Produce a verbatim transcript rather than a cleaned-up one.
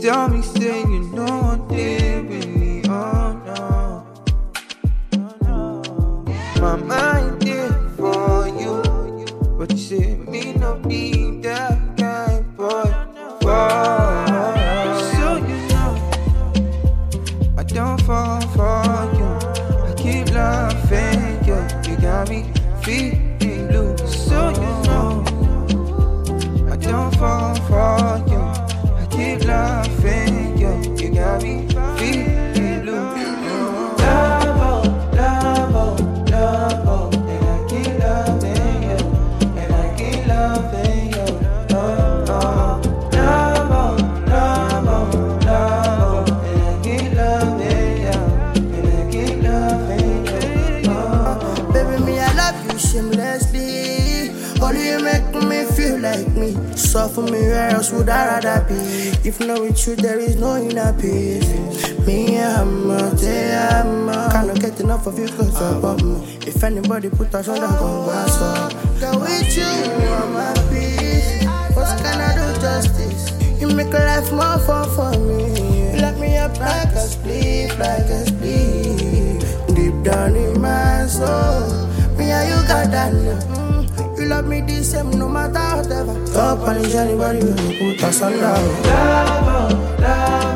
tell me, say you know one day with me, oh no. My mind there for you, but you say me no be that kind boy. For so you know, I don't fall for you. I keep laughing, yeah. You got me feeling blue, so you know, I don't fall for you. I keep laughing, yeah. You got me feeling blue. Love, love, love, and I keep loving you, and I keep loving you. Oh, oh. Love, love, love, and I keep loving you, and I keep loving you. Oh. Baby, me, I love you shamelessly. Only you make me feel like me. So for me, where else would I rather be? If not with you, there is no inner peace. Me, I'm a day, I'm a cannot get enough of you, cause I want me. If anybody put us on, I'm gonna so. Go with you, I'm my peace. What can I do justice? You make life more fun for me. You lock me up like a sleep, like a sleep. Deep down in my soul, me and you got that mm. You love me the same no matter whatever. Don't punish anybody when you put us on love. Love, love.